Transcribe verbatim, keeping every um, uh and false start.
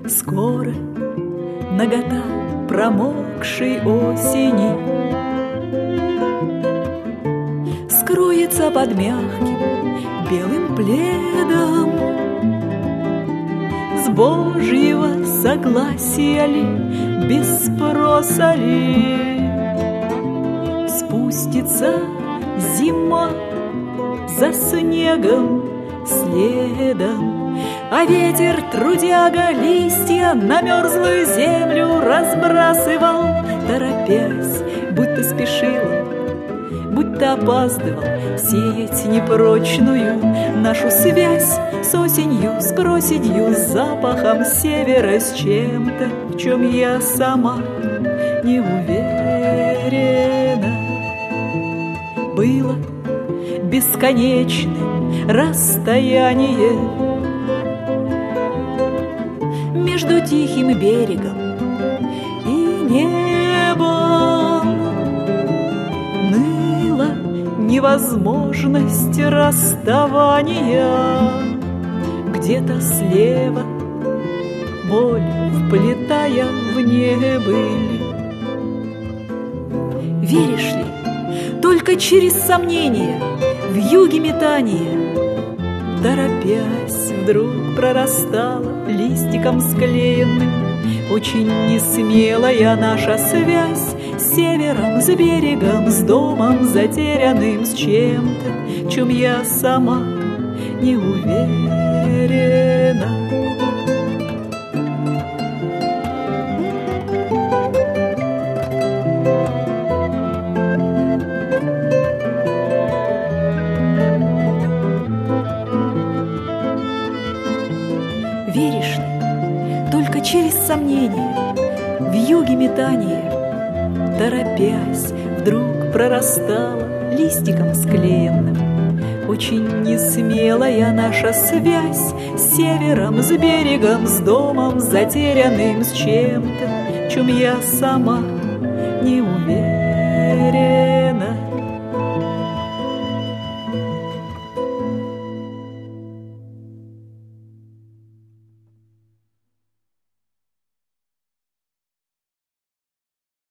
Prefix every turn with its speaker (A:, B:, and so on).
A: Скоро нагота промокшей осени скроется под мягким белым пледом. С Божьего согласия ли, без спроса ли, спустится зима за снегом следом, а ветер, трудяга, листья на мерзлую землю разбрасывал, торопясь, будто спешил, будто опаздывал сеять непрочную нашу связь с осенью, с проседью, с запахом севера, с чем-то, в чем я сама не уверена. Было бесконечным расстояние между тихим берегом и небом. Ныла невозможность расставания, где-то слева боль, вплетая в небыль. Веришь ли, только через сомнение, в юге метания, торопясь, вдруг прорастала листиком склеенным очень несмелая наша связь с севером, с берегом, с домом затерянным, с чем-то, в чем я сама не уверена. Веришь ли, только через сомнение, в юге метания, торопясь, вдруг прорастала листиком склеенным очень несмелая наша связь с севером, с берегом, с домом затерянным, с чем-то, в чем я сама не уверена.